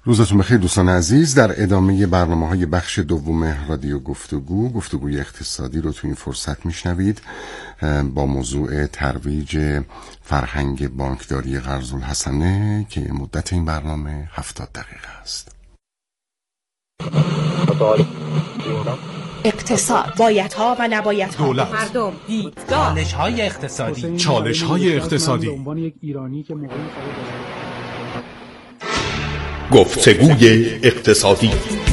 روزتون بخیر دوستان عزیز. در ادامه برنامه‌های بخش دوم رادیو گفتگوی اقتصادی رو تو این فرصت میشنوید با موضوع ترویج فرهنگ بانکداری قرض‌الحسنه که مدت این برنامه 70 دقیقه است. اقتصاد، بایدها و نبایدها، دولت، مردم، دیدگاه، چالش‌های اقتصادی، چالش‌های اقتصادی. گفتگوی اقتصادی.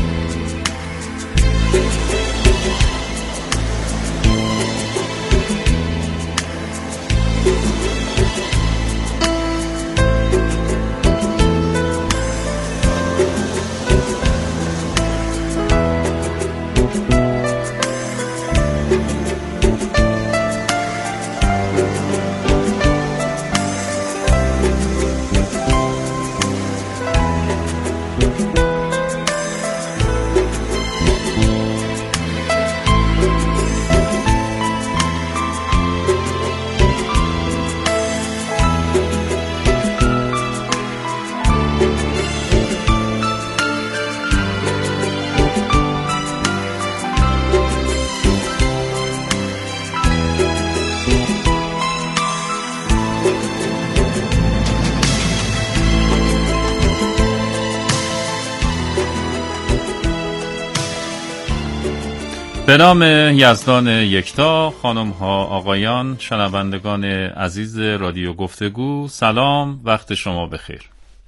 به نام یزدان یکتا، خانم ها آقایان، شنوندگان عزیز رادیو گفتگو، سلام، وقت شما بخیر.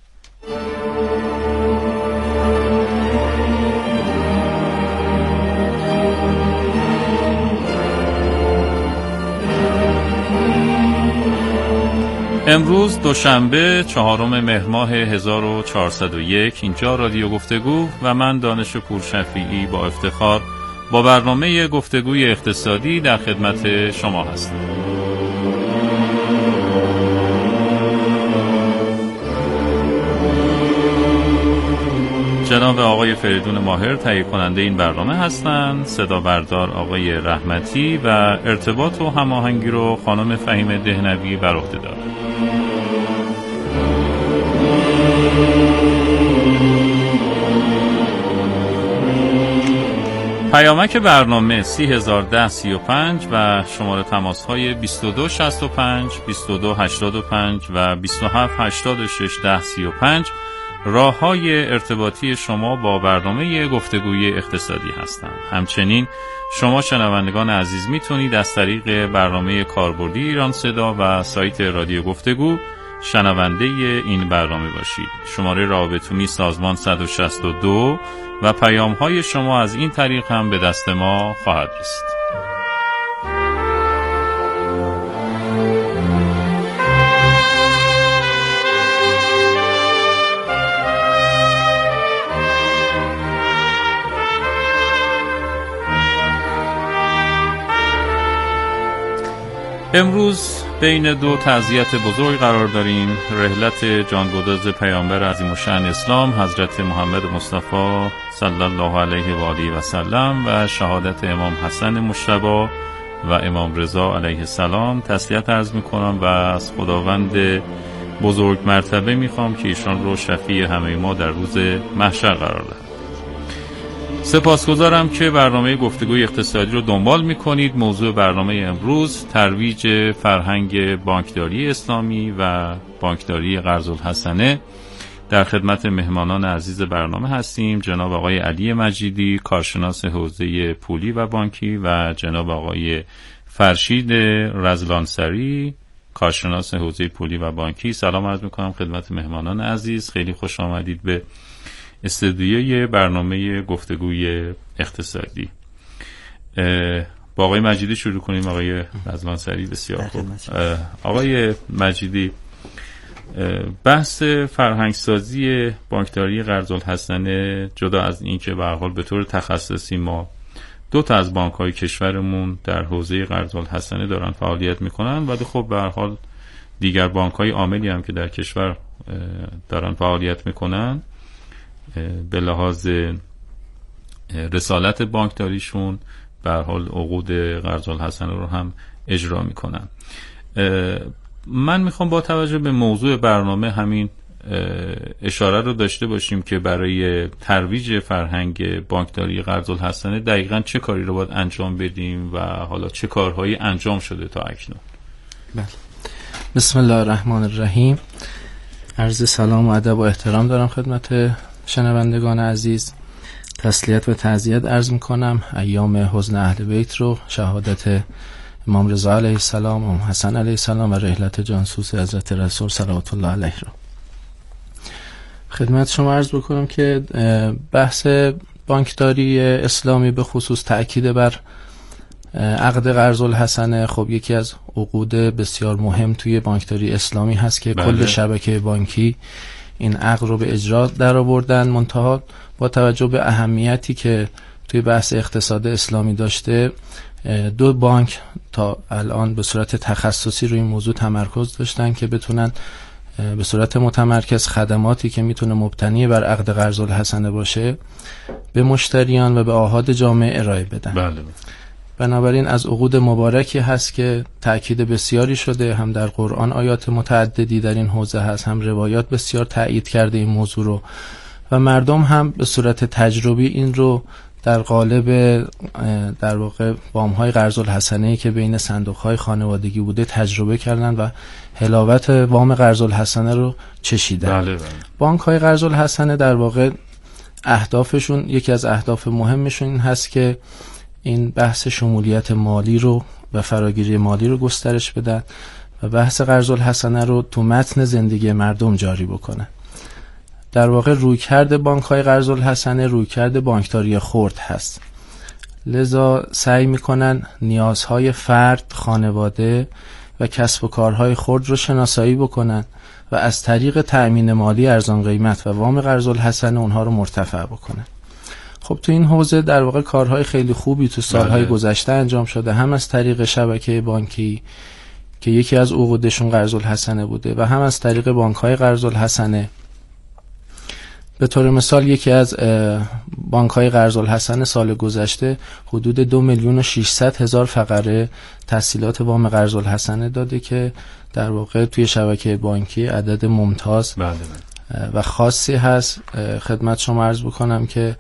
امروز دوشنبه 4 مهر ماه 1401 اینجا رادیو گفتگو و من دانش پور شفیعی با افتخار با برنامه گفتگوی اقتصادی در خدمت شما هستم. جناب آقای فریدون ماهر تهیه کننده این برنامه هستند، صدا بردار آقای رحمتی و ارتباط و هماهنگی رو خانم فهیم دهنوی بر عهده دارد. پیامک برنامه 301035 و شماره تماس‌های 2265 2285 و 27861035 راه‌های ارتباطی شما با برنامه گفتگوی اقتصادی هستند. همچنین شما شنوندگان عزیز میتونید از طریق برنامه کاربردی ایران صدا و سایت رادیو گفتگو شنونده این برنامه باشید. شماره رابطونی سازمان 162 و پیام‌های شما از این طریق هم به دست ما خواهد رسید. امروز بین دو تعزیت بزرگ قرار داریم. رحلت جانگداز پیامبر عظیم الشأن اسلام حضرت محمد مصطفی صلی الله علیه و آله و سلم و شهادت امام حسن مجتبی و امام رضا علیه السلام. تسلیت عرض میکنم و از خداوند بزرگ مرتبه میخوام که ایشان رو شفیع همه ما در روز محشر قرار دهد. سپاسگزارم که برنامه گفتگوی اقتصادی رو دنبال میکنید. موضوع برنامه امروز ترویج فرهنگ بانکداری اسلامی و بانکداری قرض‌الحسنه. در خدمت مهمانان عزیز برنامه هستیم. جناب آقای علی مجیدی، کارشناس حوزه پولی و بانکی و جناب آقای فرشید رزلانسری، کارشناس حوزه پولی و بانکی. سلام عرض میکنم خدمت مهمانان عزیز. خیلی خوش آمدید به استودیوی برنامه گفتگوی اقتصادی. با آقای مجیدی شروع کنیم. آقای رزلانسری بسیار خوب. آقای مجیدی، بحث فرهنگسازی بانکداری قرض‌الحسنه، جدا از این که به هر حال به طور تخصصی ما دو تا از بانک‌های کشورمون در حوزه قرض‌الحسنه دارن فعالیت میکنن، ولی خب به هر حال دیگر بانک‌های عاملی هم که در کشور دارن فعالیت میکنن به لحاظ رسالت بانکداریشون به هر حال عقود قرض‌الحسنه رو هم اجرا میکنن. من میخوام با توجه به موضوع برنامه همین اشاره رو داشته باشیم که برای ترویج فرهنگ بانکداری قرض‌الحسنه دقیقاً چه کاری رو باید انجام بدیم و حالا چه کارهایی انجام شده تا اکنون. بله. بسم الله الرحمن الرحیم. عرض سلام و ادب و احترام دارم خدمت شنوندگان عزیز. تسلیت و تعزیت عرض میکنم ایام حزن اهل بیت رو، شهادت امام رضا علیه السلام، امام حسن علیه السلام و رحلت جانسوس حضرت رسول صلوات الله علیه رو خدمت شما عرض بکنم که بحث بانکداری اسلامی به خصوص تأکید بر عقد قرض‌الحسنه خب یکی از عقود بسیار مهم توی بانکداری اسلامی هست که کل شبکه بانکی این عقد رو به اجرا در آوردن. منتها با توجه به اهمیتی که توی بحث اقتصاد اسلامی داشته، دو بانک تا الان به صورت تخصصی روی این موضوع تمرکز داشتن که بتونن به صورت متمرکز خدماتی که میتونه مبتنی بر عقد قرض‌الحسنه باشه به مشتریان و به آحاد جامعه ارائه بدن. بله. بنابراین از عقود مبارکی هست که تأکید بسیاری شده، هم در قرآن آیات متعددی در این حوزه هست، هم روایات بسیار تأیید کرده این موضوع رو و مردم هم به صورت تجربی این رو در قالب در واقع وام‌های قرض‌الحسنه‌ای که بین صندوق‌های خانوادگی بوده تجربه کردن و حلاوت وام قرض‌الحسنه رو چشیدن. بله. بانک‌های قرض‌الحسنه در واقع اهدافشون، یکی از اهداف مهمشون این هست که این بحث شمولیت مالی رو و فراگیری مالی رو گسترش بدن و بحث قرض‌الحسنه رو تو متن زندگی مردم جاری بکنن. در واقع رویکرد بانک‌های قرض‌الحسنه رویکرد بانکداری خرد هست، لذا سعی میکنن نیازهای فرد، خانواده و کسب و کارهای خرد رو شناسایی بکنن و از طریق تأمین مالی ارزان قیمت و وام قرض‌الحسنه اونها رو مرتفع بکنن. خب تو این حوزه در واقع کارهای خیلی خوبی تو سالهای گذشته انجام شده، هم از طریق شبکه بانکی که یکی از عقودشون قرض‌الحسنه بوده و هم از طریق بانک‌های قرض‌الحسنه. به طور مثال یکی از بانک‌های قرض‌الحسنه سال گذشته حدود 2,600,000 فقره تسهیلات وام قرض‌الحسنه داده که در واقع توی شبکه بانکی عدد ممتاز و خاصی هست. خدمت شما عرض بکنم که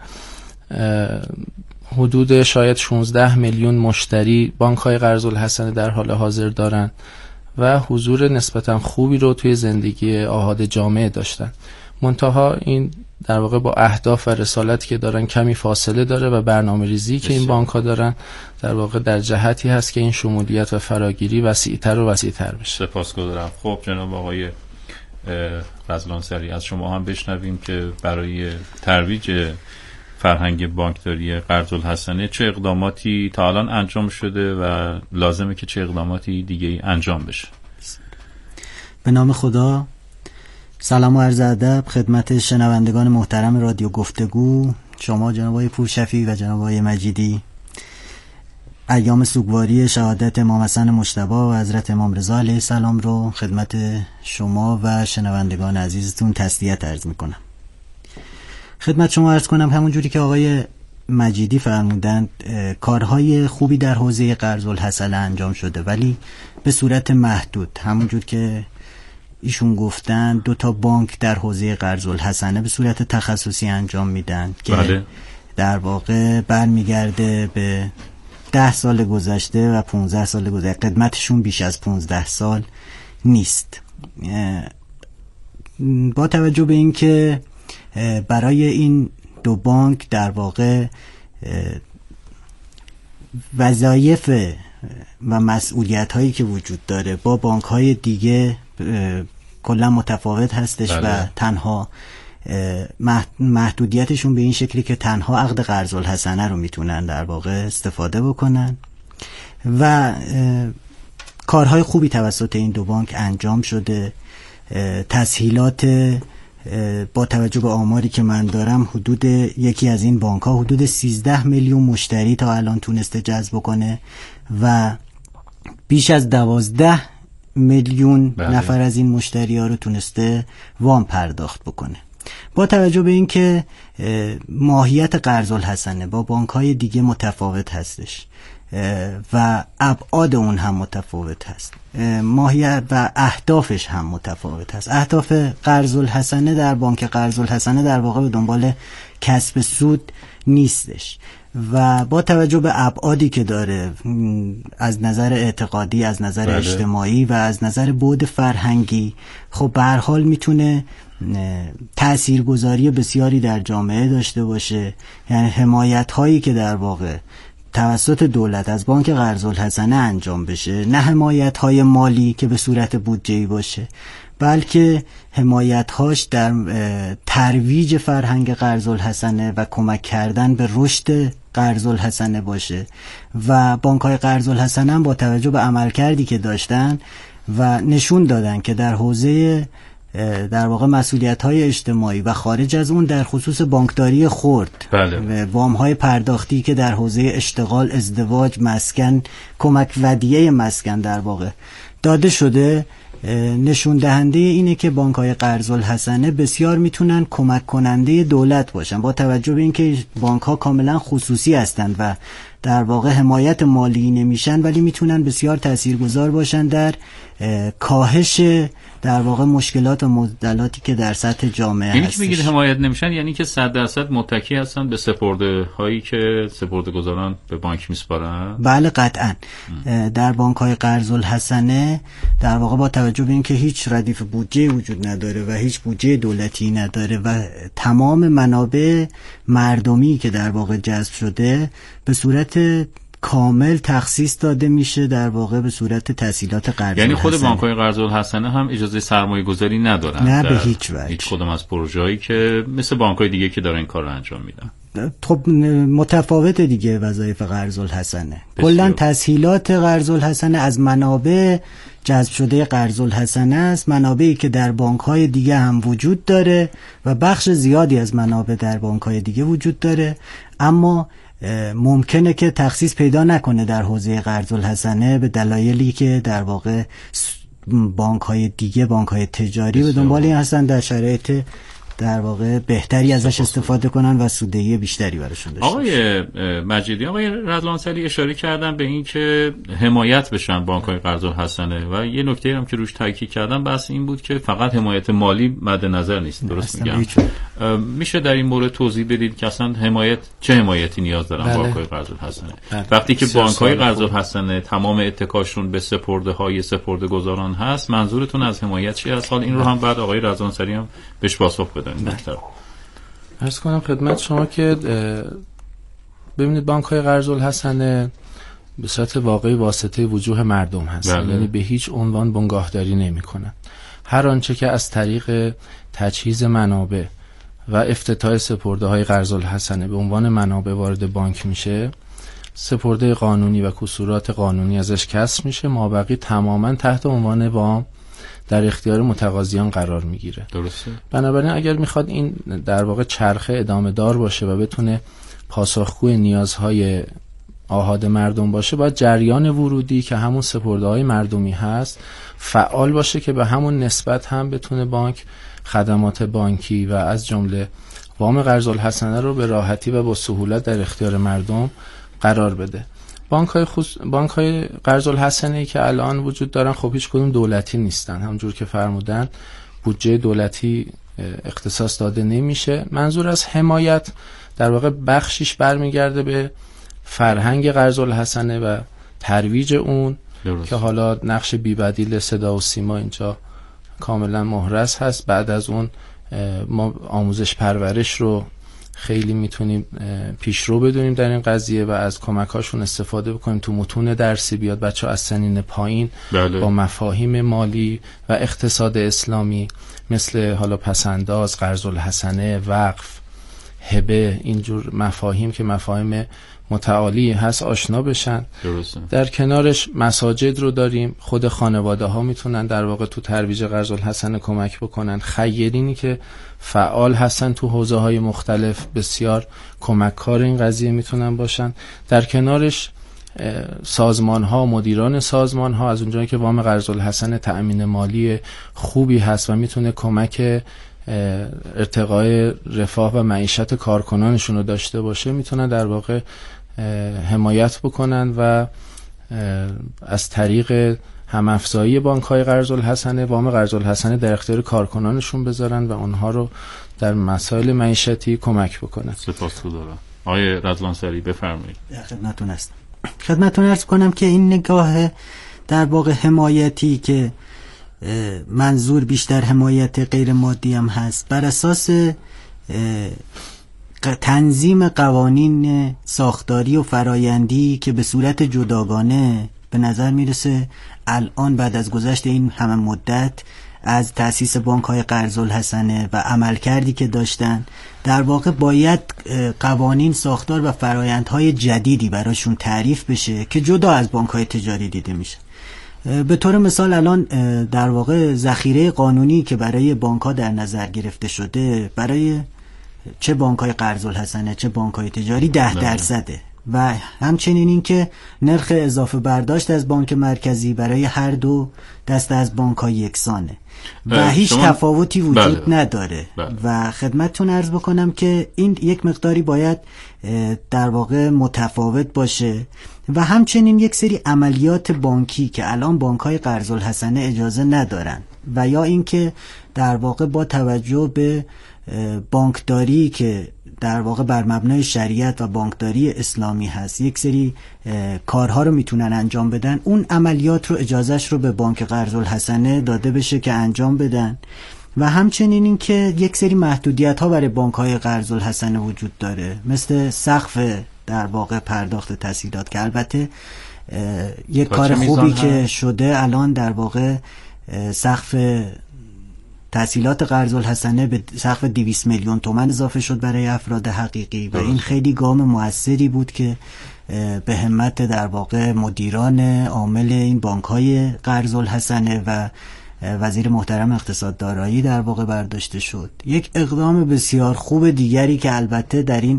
حدود شاید 16 میلیون مشتری بانک‌های قرض‌الحسنه در حال حاضر دارن و حضور نسبتا خوبی رو توی زندگی آحاد جامعه داشتن. منتها این در واقع با اهداف و رسالتی که دارن کمی فاصله داره و برنامه ریزی که این بانک ها دارن در واقع در جهتی هست که این شمولیت و فراگیری وسیع‌تر و وسیع‌تر بشه. سپاسگزارم. خب جناب آقای غزلانسری، از شما هم بشنویم که برای ترویج فرهنگ بانکداری قرض‌الحسنه چه اقداماتی تا الان انجام شده و لازمه که چه اقداماتی دیگه انجام بشه. به نام خدا. سلام و عرض ادب خدمت شنوندگان محترم رادیو گفتگو، شما جناب آقای پورشفیع و جناب آقای مجیدی. ایام سوگواری شهادت امام حسن مجتبی و حضرت امام رضا علیه السلام رو خدمت شما و شنوندگان عزیزتون تسلیت عرض میکنم. خدمت شما عرض کنم همون جوری که آقای مجیدی فرمودند، کارهای خوبی در حوزه قرض‌الحسنه انجام شده ولی به صورت محدود. همون جور که ایشون گفتن 2 بانک در حوزه قرض‌الحسنه به صورت تخصصی انجام میدن که در واقع برمیگرده به 10 سال گذشته و 15 سال گذشته، قدمتشون بیش از 15 سال نیست. با توجه به اینکه برای این 2 بانک در واقع وظایف و مسئولیت هایی که وجود داره با بانک های دیگه کلا متفاوت هستش و تنها محدودیتشون به این شکلی که تنها عقد قرض‌الحسنه رو میتونن در واقع استفاده بکنن و کارهای خوبی توسط این 2 بانک انجام شده. تسهیلات با توجه به آماری که من دارم حدود یکی از این بانک ها حدود 13 میلیون مشتری تا الان تونسته جذب کنه و بیش از 12 میلیون نفر از این مشتری ها رو تونسته وام پرداخت بکنه. با توجه به این که ماهیت قرض‌الحسنه با بانک های دیگه متفاوت هستش، و ابعاد اون هم متفاوت هست، ماهیت و اهدافش هم متفاوت هست. اهداف قرض الحسنه در بانک قرض الحسنه در واقع به دنبال کسب سود نیستش و با توجه به ابعادی که داره از نظر اعتقادی، از نظر اجتماعی و از نظر بعد فرهنگی، خب به هر حال میتونه تاثیرگذاری بسیاری در جامعه داشته باشه. یعنی حمایت هایی که در واقع توسط دولت از بانک قرض الحسنه انجام بشه، نه حمایت های مالی که به صورت بودجه‌ای باشه، بلکه حمایت هاش در ترویج فرهنگ قرض الحسنه و کمک کردن به رشد قرض الحسنه باشه. و بانک های قرض الحسنه هم با توجه به عملکردی که داشتن و نشون دادن که در حوزه در واقع مسئولیت‌های اجتماعی و خارج از اون در خصوص بانکداری خرد، وام‌های پرداختی که در حوزه اشتغال، ازدواج، مسکن، کمک ودیعه مسکن در واقع داده شده، نشون دهنده اینه که بانک‌های قرض الحسنه بسیار میتونن کمک کننده دولت باشن، با توجه به اینکه بانک‌ها کاملا خصوصی هستند و در واقع حمایت مالی نمیشن، ولی میتونن بسیار تاثیرگذار باشن در کاهش در واقع مشکلات و معضلاتی که در سطح جامعه هست. یعنی که بگید حمایت نمیشن یعنی که 100% متکی هستن به سپرده هایی که سپرده‌گذاران به بانک میسپارن؟ بله قطعا. در بانک های قرض الحسنه در واقع با توجه به اینکه هیچ ردیف بودجه وجود نداره و هیچ بودجه دولتی نداره و تمام منابع مردمی که در واقع جذب شده به صورت کامل تخصیص داده میشه در واقع به صورت تسهیلات قرض. یعنی خود بانک‌های قرض الحسنه هم اجازه سرمایه‌گذاری ندارن؟ نه به هیچ وجه. هیچ کدوم از پروژه‌ای که مثل بانک‌های دیگه که دارن این کار رو انجام میدن. خب متفاوت دیگه وظایف قرض الحسنه. کلا تسهیلات قرض الحسنه از منابع جذب شده قرض الحسنه است، منابعی که در بانک‌های دیگه هم وجود داره و بخش زیادی از منابع در بانک‌های دیگه وجود داره، اما ممکنه که تخصیص پیدا نکنه در حوزه قرض الحسنه به دلایلی که در واقع بانک‌های دیگه، بانک‌های تجاری به دنبال این هستن در شرایط در واقع بهتری ازش استفاده کنن و سوددهی بیشتری براشون داشته باشن. آقای مجیدی، آقای رضوانسلی اشاره کردن به این که حمایت بشن بانک‌های قرض الحسنه و یه نکته هم که روش تاکید کردن بحث این بود که فقط حمایت مالی مد نظر نیست. درست میگم؟ میشه در این مورد توضیح بدید که اصلا چه حمایتی نیاز دارن بانک‌های قرض الحسنه؟ وقتی که بانک‌های قرض الحسنه تمام اتکاشون به سپرده‌های سپرده‌گذاران هست، منظورتون از حمایت چی است؟ حالا این رو هم بعد آقای رضوانسلی هم بهش پاسخ بدن. عرض کنم خدمت شما که ببینید بانک‌های قرض الحسنه به صورت واقعی واسطه وجوه مردم هست. یعنی به هیچ عنوان بنگاهداری نمی‌کنن. هر آنچه که از طریق تجهیز منابع و افتتاح سپرده‌های قرض الحسنه به عنوان منابع وارد بانک میشه، سپرده قانونی و کسورات قانونی ازش کسر میشه، مابقی تماما تحت عنوان وام در اختیار متقاضیان قرار میگیره. درسته. بنابراین اگر میخواد این در واقع چرخه ادامه دار باشه و بتونه پاسخگوی نیازهای آحاد مردم باشه، باید جریان ورودی که همون سپرده‌های مردمی هست فعال باشه که به همون نسبت هم بتونه بانک خدمات بانکی و از جمله وام قرض الحسنه رو به راحتی و با سهولت در اختیار مردم قرار بده. بانک‌های قرض الحسنه‌ای که الان وجود دارن خب هیچ کدوم دولتی نیستن، همونجور که فرمودن بودجه دولتی اختصاص داده نمیشه. منظور از حمایت در واقع بخشیش برمیگرده به فرهنگ قرض الحسنه و ترویج اون که حالا نقش بی‌بدیل صدا و سیما اینجا کاملا محرز هست. بعد از اون ما آموزش پرورش رو خیلی میتونیم پیشرو بدونیم در این قضیه و از کمکاشون استفاده بکنیم تو متون درسی بیاد بچه ها از سنین پایین با مفاهیم مالی و اقتصاد اسلامی مثل حالا پسنداز، قرض الحسنه، وقف، هبه، اینجور مفاهیم که مفاهیم متعالی هست آشنا بشن. درسته. در کنارش مساجد رو داریم، خود خانواده ها میتونن در واقع تو ترویج قرض الحسنه کمک بکنن، خیرینی که فعال هستن تو حوزه های مختلف بسیار کمککار این قضیه میتونن باشن. در کنارش سازمان ها، مدیران سازمان ها، از اونجایی که وام قرض الحسنه تأمین مالی خوبی هست و میتونه کمک ارتقای رفاه و معیشت کارکنانشون رو داشته باشه، میتونن در واقع حمایت بکنن و از طریق هم‌افزایی بانک‌های قرض الحسنه، وام قرض الحسنه در اختیار کارکنانشون بذارن و اونها رو در مسائل معیشتی کمک بکنن. سپاسگزارم. آقای رضوانسری بفرمایید. خدمتتون هستم. خدمتتون عرض کنم که این نگاه در واقع حمایتی که منظور بیشتر حمایت غیر مادی هم هست، بر اساس تنظیم قوانین ساختاری و فرایندی که به صورت جداگانه به نظر میرسه الان بعد از گذشت این همه مدت از تأسیس بانک‌های قرض الحسنه و عملکردی که داشتن، در واقع باید قوانین ساختار و فرایندهای جدیدی براشون تعریف بشه که جدا از بانک‌های تجاری دیده میشه. به طور مثال الان در واقع ذخیره قانونی که برای بانک‌ها در نظر گرفته شده، برای چه بانک‌های قرض الحسنه چه بانک‌های تجاری 10% و همچنین این که نرخ اضافه برداشت از بانک مرکزی برای هر دو دسته از بانک‌ها یکسانه و هیچ تفاوتی وجود نداره. و خدمتتون عرض بکنم که این یک مقداری باید در واقع متفاوت باشه و همچنین یک سری عملیات بانکی که الان بانک‌های قرض الحسنه اجازه ندارن و یا اینکه در واقع با توجه به بانکداری که در واقع بر مبنای شریعت و بانکداری اسلامی هست یک سری کارها رو میتونن انجام بدن، اون عملیات رو اجازهش رو به بانک قرض الحسنه داده بشه که انجام بدن. و همچنین این که یک سری محدودیت ها برای بانک های قرض الحسنه وجود داره، مثل سقف در واقع پرداخت تسهیلات که البته یک کار خوبی که شده الان در واقع سقف تسهیلات قرض الحسنه به سقف 200 میلیون تومان اضافه شد برای افراد حقیقی و این خیلی گام موثری بود که به همت در واقع مدیران عامل این بانک‌های قرض الحسنه و وزیر محترم اقتصاد دارایی در واقع برداشته شد. یک اقدام بسیار خوب دیگری که البته در این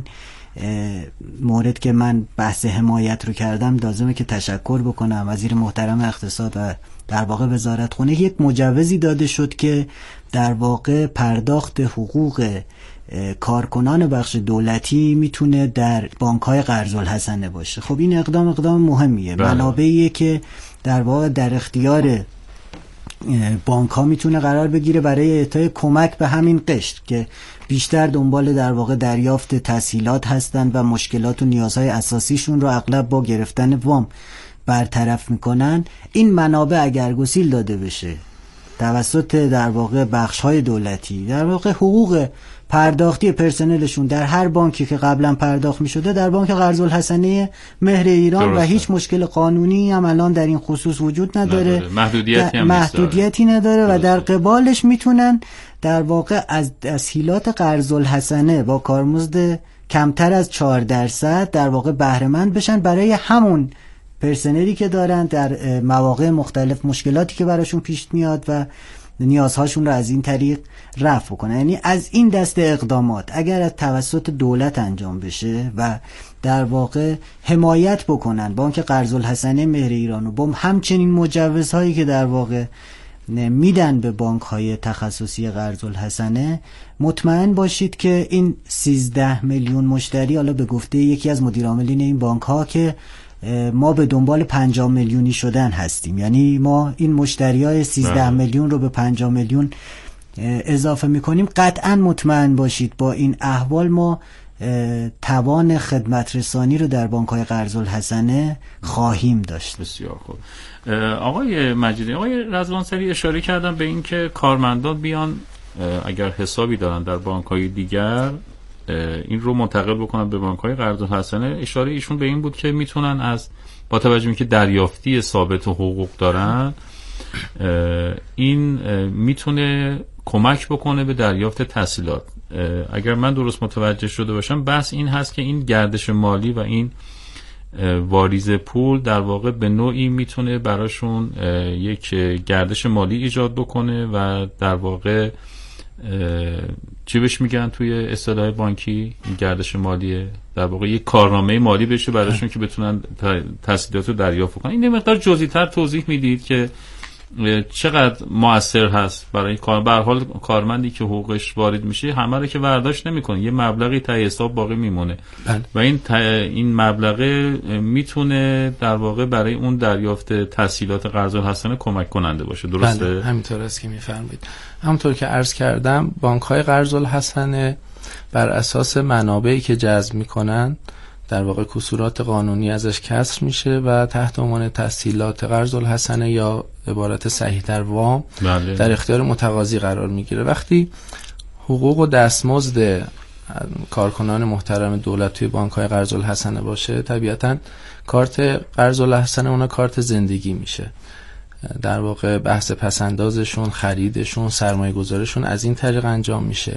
مورد که من بحث حمایت رو کردم لازمه که تشکر بکنم وزیر محترم اقتصاد و در واقع وزارت خونه، یک مجوزی داده شد که در واقع پرداخت حقوق کارکنان بخش دولتی میتونه در بانک‌های قرض الحسنه باشه. خب این اقدام مهمیه، منابعیه که در واقع در اختیار بانک‌ها میتونه قرار بگیره برای اعطای کمک به همین قشر که بیشتر دنبال در واقع دریافت تسهیلات هستند و مشکلات و نیازهای اساسیشون رو اغلب با گرفتن وام برطرف میکنن. این منابع اگر گسیل داده بشه توسط در واقع بخش‌های دولتی، در واقع حقوق پرداختی پرسنلشون در هر بانکی که قبلا پرداخت می‌شده در بانک قرض الحسنه مهر ایران درسته. و هیچ مشکل قانونی هم الان در این خصوص وجود نداره، محدودیتی نداره درسته. و در قبالش میتونن در واقع از تسهیلات قرض الحسنه با کارمزد کمتر از 4% در واقع بهره مند بشن برای همون پرسنلی که دارن در مواقع مختلف مشکلاتی که براشون پیش میاد و نیازهاشون رو از این طریق رفع کنن. یعنی از این دسته اقدامات اگر از توسط دولت انجام بشه و در واقع حمایت بکنن بانک قرض الحسنه مهر ایران و با همچنین مجوزهایی که در واقع میدن به بانک های تخصصی قرض الحسنه، مطمئن باشید که این 13 میلیون مشتری، حالا به گفته یکی از مدیرعاملین این بانک ها که ما به دنبال 50 میلیونی شدن هستیم، یعنی ما این مشتریای 13 میلیون رو به 50 میلیون اضافه میکنیم، قطعا مطمئن باشید با این احوال ما توان خدمت رسانی رو در بانک‌های قرض الحسنه خواهیم داشت. بسیار خوب. آقای مجیدی، آقای رضوانسری اشاره کردن به این که کارمندان بیان اگر حسابی دارن در بانک‌های دیگر این رو منتقل بکنن به بانک‌های قرض الحسنه. اشاره ایشون به این بود که میتونن از با توجه به اینکه دریافتی ثابت و حقوق دارن این میتونه کمک بکنه به دریافت تسهیلات. اگر من درست متوجه شده باشم بحث این هست که این گردش مالی و این واریز پول در واقع به نوعی میتونه براشون یک گردش مالی ایجاد بکنه و در واقع چی بهش میگن توی اصطلاح بانکی این گردش مالیه، در واقع یک کارنامه مالی بشه براشون که بتونن تسهیلات رو دریافت کنن. این مقدار جزئی‌تر توضیح میدید که چقدر مؤثر هست برای به هر حال کارمندی که حقوقش وارد میشه همه رو که برداشت نمیکنه، یه مبلغی ته حساب باقی میمونه و این مبلغه میتونه در واقع برای اون دریافت تسهیلات قرض الحسنه کمک کننده باشه. درسته؟ همینطور است که میفرمایید. همونطور که عرض کردم بانک‌های قرض الحسنه بر اساس منابعی که جذب میکنن در واقع کسورات قانونی ازش کسر میشه و تحت عنوان تسهیلات قرض الحسنه یا عبارت صحیح‌تر وام در اختیار متقاضی قرار میگیره. وقتی حقوق و دستمزد کارکنان محترم دولت توی بانک‌های قرض الحسنه باشه، طبیعتاً کارت قرض الحسنه اونا کارت زندگی میشه. در واقع بحث پسندازشون، خریدشون، سرمایه گذارشون از این طریق انجام میشه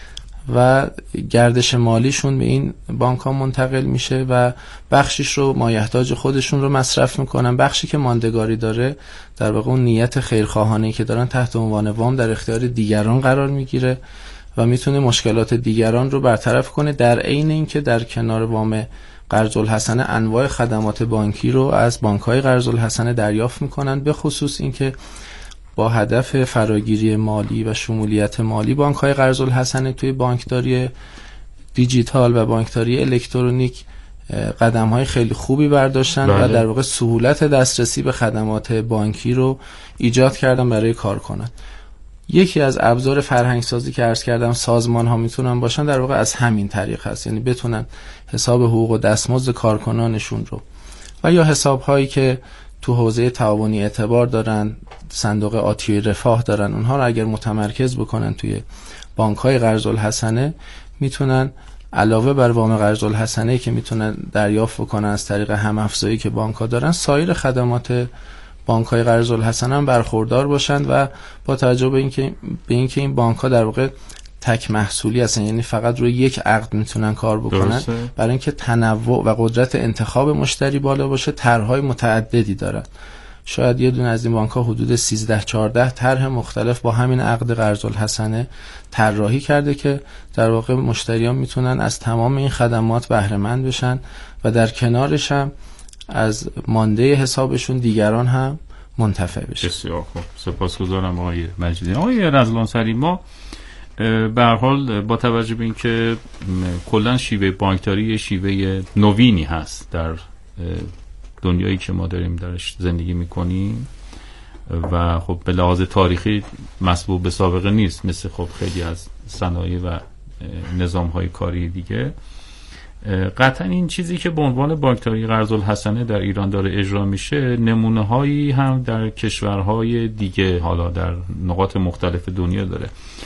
و گردش مالیشون به این بانک ها منتقل میشه و بخشیش رو مایحتاج خودشون رو مصرف میکنن، بخشی که ماندگاری داره در واقع اون نیت خیرخواهانه‌ای که دارن تحت عنوان وام در اختیار دیگران قرار میگیره و میتونه مشکلات دیگران رو برطرف کنه، در عین اینکه در کنار وام قرض الحسنه انواع خدمات بانکی رو از بانک‌های قرض الحسنه دریافت میکنن، به خصوص اینکه با هدف فراگیری مالی و شمولیت مالی بانک‌های قرض الحسنه توی بانکداری دیجیتال و بانکداری الکترونیک قدم‌های خیلی خوبی برداشتن و در واقع سهولت دسترسی به خدمات بانکی رو ایجاد کردن برای کارکنان. یکی از ابزار فرهنگسازی که عرض کردم سازمان‌ها میتونن باشن در واقع از همین طریق هست، یعنی بتونن حساب حقوق و دستمزد کارکنانشون رو و یا حساب‌هایی که تو حوزه تعاونی اعتبار دارن، صندوق آتی رفاه دارن، اونها رو اگر متمرکز بکنن توی بانک‌های قرض الحسنه میتونن علاوه بر وام قرض الحسنه که میتونن دریافت بکنن از طریق هم افزایی که بانک‌ها دارن، سایر خدمات بانک‌های قرض الحسنه هم برخوردار باشند و با توجه به اینکه این بانک‌ها در واقع تک محصولی هستن، یعنی فقط روی یک عقد میتونن کار بکنن، برای اینکه تنوع و قدرت انتخاب مشتری بالا باشه طرح‌های متعددی دارن. شاید یه دونه از این بانک‌ها حدود 13-14 طرح مختلف با همین عقد قرض الحسنه طراحی کرده که در واقع مشتریان میتونن از تمام این خدمات بهره مند بشن و در کنارش هم از مانده حسابشون دیگران هم منتفع بشن. بسیار خوب، سپاسگزارم آقای مجیدی. آقای رضوانسری، ما به هر حال با توجه به اینکه کلا شیوه بانکداری شیوه نوینی هست در دنیایی که ما داریم درش زندگی میکنیم و خب به لحاظ تاریخی مسبوق به سابقه نیست مثل خب خیلی از صنایع و نظام‌های کاری دیگه، قطعا این چیزی که به عنوان بانکداری قرض الحسنه در ایران داره اجرا میشه نمونه هایی هم در کشورهای دیگه حالا در نقاط مختلف دنیا داره.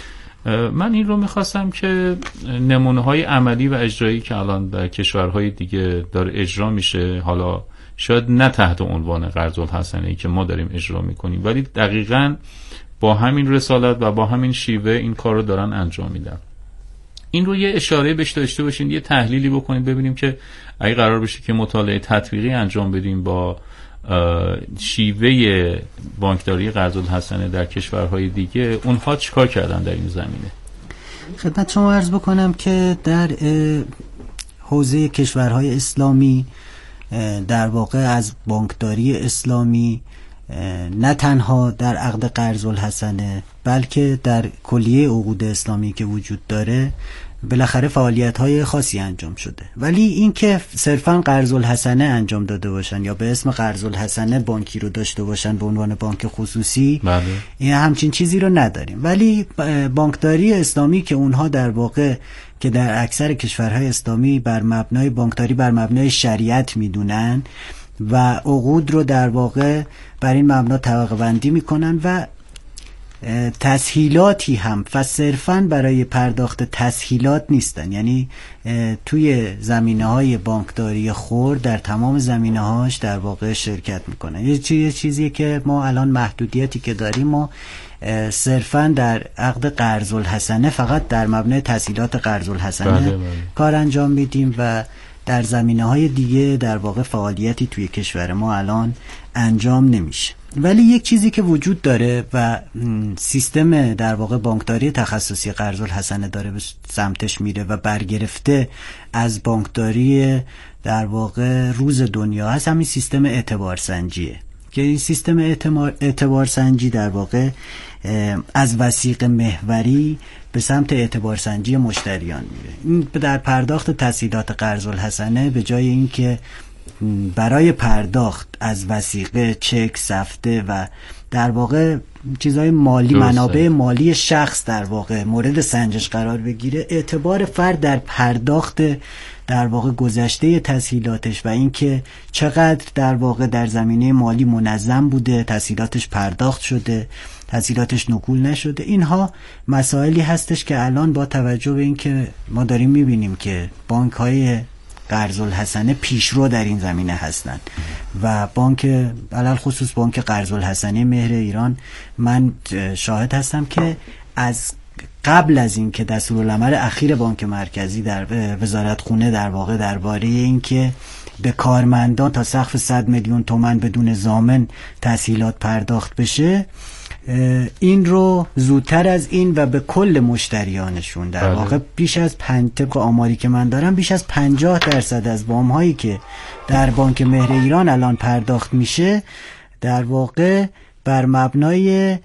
من این رو میخواستم که نمونه های عملی و اجرایی که الان در کشورهای دیگه داره اجرا میشه، حالا شاید نه تحت عنوان قرض الحسنه‌ای که ما داریم اجرا میکنیم ولی دقیقاً با همین رسالت و با همین شیوه این کار رو دارن انجام میدن، این رو یه اشاره بهش داشته باشین، یه تحلیلی بکنیم ببینیم که اگه قرار بشه که مطالعه تطبیقی انجام بدیم با شیوه بانکداری قرض الحسنه در کشورهای دیگه، اونها چیکار کردن در این زمینه. خدمت شما عرض بکنم که در حوزه کشورهای اسلامی در واقع از بانکداری اسلامی نه تنها در عقد قرض الحسنه بلکه در کلیه عقود اسلامی که وجود داره بالاخره فعالیت‌های خاصی انجام شده، ولی این که صرفاً قرض الحسنه انجام داده باشن یا به اسم قرض الحسنه بانکی رو داشته باشن به عنوان بانک خصوصی، این همچین چیزی رو نداریم. ولی بانکداری اسلامی که اونها در واقع که در اکثر کشورهای اسلامی بر مبنای بانکداری بر مبنای شریعت میدونن و عقود رو در واقع بر این مبنا طبقه بندی میکنن و تسهیلاتی هم صرفاً برای پرداخت تسهیلات نیستن، یعنی توی زمینه‌های بانکداری خرد در تمام زمینه‌هاش در واقع شرکت میکنن. یه چیزی که ما الان محدودیتی که داریم ما صرفاً در عقد قرض الحسنه فقط در مبنای تسهیلات قرض الحسنه کار انجام میدیم و در زمینه‌های دیگه در واقع فعالیتی توی کشور ما الان انجام نمیشه. ولی یک چیزی که وجود داره و سیستم در واقع بانکداری تخصصی قرض الحسنه داره به سمتش میره و برگرفته از بانکداری در واقع روز دنیا هست، همین سیستم اعتبار سنجیه که این سیستم اعتبار سنجی در واقع از وثیقه محوری به سمت اعتبار سنجی مشتریان میره. این در پرداخت تسهیلات قرض الحسنه به جای اینکه برای پرداخت از وثیقه، چک، سفته و در واقع چیزهای مالی، منابع مالی شخص در واقع مورد سنجش قرار بگیره، اعتبار فرد در پرداخت در واقع گذشته تسهیلاتش و اینکه چقدر در واقع در زمینه مالی منظم بوده، تسهیلاتش پرداخت شده، تسهیلاتش نکول نشده، اینها مسائلی هستش که الان با توجه به اینکه ما داریم میبینیم که بانک‌های قرض الحسنه پیشرو در این زمینه هستند و بانک علل خصوص بانک قرض الحسنه مهر ایران، من شاهد هستم که از قبل از این که دستورالعمل اخیر بانک مرکزی در وزارت خونه در واقع درباره این که به کارمندان تا سقف 100 میلیون تومان بدون ضامن تسهیلات پرداخت بشه، این رو زودتر از این و به کل مشتریانشون در واقع بیش از طبق آماری که من دارم بیش از 50% از وام هایی که در بانک مهر ایران الان پرداخت میشه در واقع بر مبنای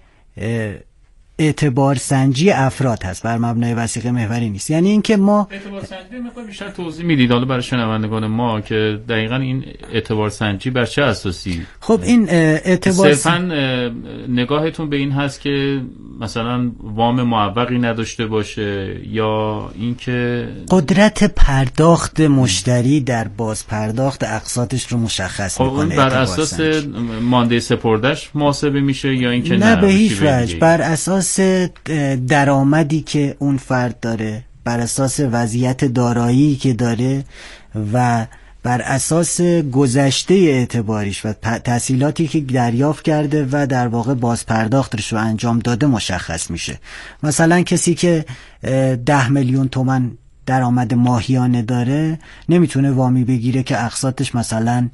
اعتبار سنجی افراد هست، بر مبنای وثیقه محوری نیست. یعنی اینکه ما اعتبار سنجی میخوام بیشتر توضیح میدید حالا برای شنوندگان ما که دقیقاً این اعتبار سنجی بر چه اساسی؟ خب این اعتبار صرفاً نگاهتون به این هست که مثلا وام معوقی نداشته باشه یا اینکه قدرت پرداخت مشتری در باز پرداخت اقساطش رو مشخص میکنه؟ بر اساس مانده سپردش محاسبه میشه یا اینکه نه به هیچ وجه، بر اساس درآمدی که اون فرد داره، بر اساس وضعیت دارایی که داره و بر اساس گذشته اعتباریش و تسهیلاتی که دریافت کرده و در واقع باز پرداختش رو انجام داده مشخص میشه. مثلا کسی که 10 میلیون تومان درآمد ماهیانه داره نمیتونه وامی بگیره که اقساطش مثلا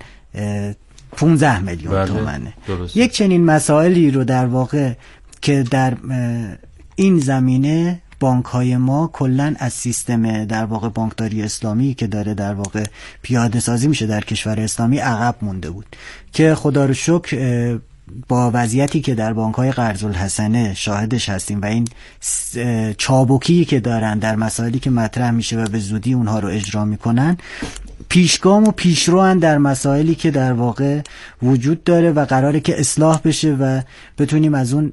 15 میلیون تومانه. یک چنین مسائلی رو در واقع که در این زمینه بانک های ما کلن از سیستم در واقع بانکداری اسلامی که داره در واقع پیاده سازی میشه در کشور اسلامی عقب مونده بود، که خدا رو شکر با وضعیتی که در بانک های قرض الحسنه شاهدش هستیم و این چابکی که دارن در مسائلی که مطرح میشه و به زودی اونها رو اجرا میکنن، پیشگام و پیشروان در مسائلی که در واقع وجود داره و قراره که اصلاح بشه و بتونیم از اون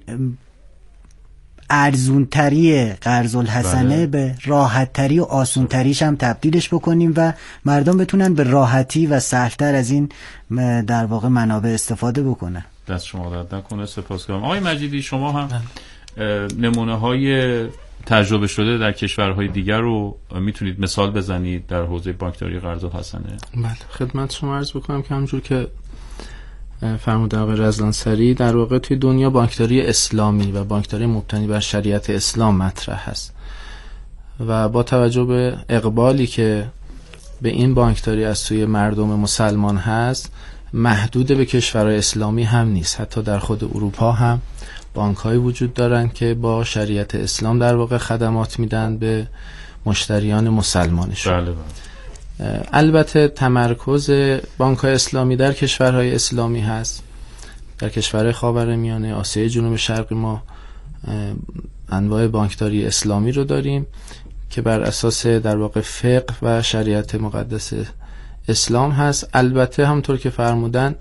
ارزونتری قرض الحسنه به راحتتری و آسونتریش هم تبدیلش بکنیم و مردم بتونن به راحتی و سهلتر از این در واقع منابع استفاده بکنن. دست شما درد نکنه. سپاسگزارم. آقای مجیدی، شما هم نمونه های تجربه شده در کشورهای دیگر رو میتونید مثال بزنید در حوزه بانکداری قرض الحسنه؟ بله، خدمت شما عرض بکنم که همونجور که فرمودن آقای رضوانسری، در واقع توی دنیا بانکداری اسلامی و بانکداری مبتنی بر شریعت اسلام مطرح هست و با توجه به اقبالی که به این بانکداری از سوی مردم مسلمان هست، محدود به کشورهای اسلامی هم نیست. حتی در خود اروپا هم بانک‌هایی وجود دارن که با شریعت اسلام در واقع خدمات میدن به مشتریان مسلمانشون. بله. البته تمرکز بانک‌های اسلامی در کشورهای اسلامی هست. در کشورهای خاورمیانه، آسیای جنوب شرقی ما انواع بانکداری اسلامی رو داریم که بر اساس در واقع فقه و شریعت مقدس اسلام هست. البته همونطور که فرمودن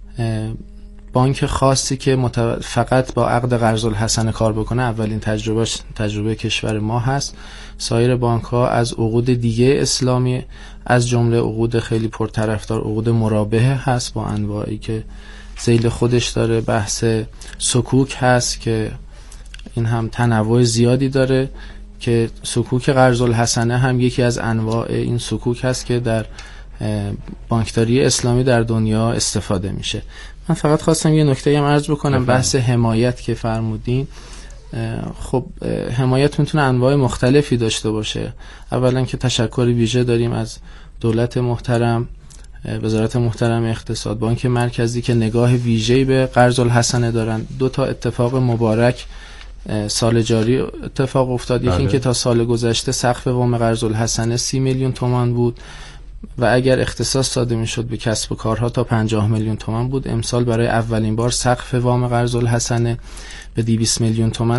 بانک خاصی که فقط با عقد قرض الحسنه کار بکنه اولین تجربه کشور ما هست. سایر بانک ها از عقود دیگه اسلامی از جمله عقود خیلی پرطرفدار عقود مرابحه هست با انواعی که ذیل خودش داره. بحث سکوک هست که این هم تنوع زیادی داره که سکوک قرض الحسنه هم یکی از انواع این سکوک هست که در بانکداری اسلامی در دنیا استفاده میشه. من فقط خواستم یه نکته هم عرض بکنم. بحث حمایت که فرمودین، خب حمایت میتونه انواع مختلفی داشته باشه. اولا که تشکر ویژه داریم از دولت محترم، وزارت محترم اقتصاد، بانک مرکزی که نگاه ویژه‌ای به قرض الحسنه دارن. 2 تا اتفاق مبارک سال جاری اتفاق افتاد. یکی این که تا سال گذشته سقف وام قرض الحسنه 30 میلیون تومان بود، و اگر اختصاص داده میشد به کسب و کارها تا 50 میلیون تومان بود، امسال برای اولین بار سقف وام قرض الحسنه به 200 میلیون تومان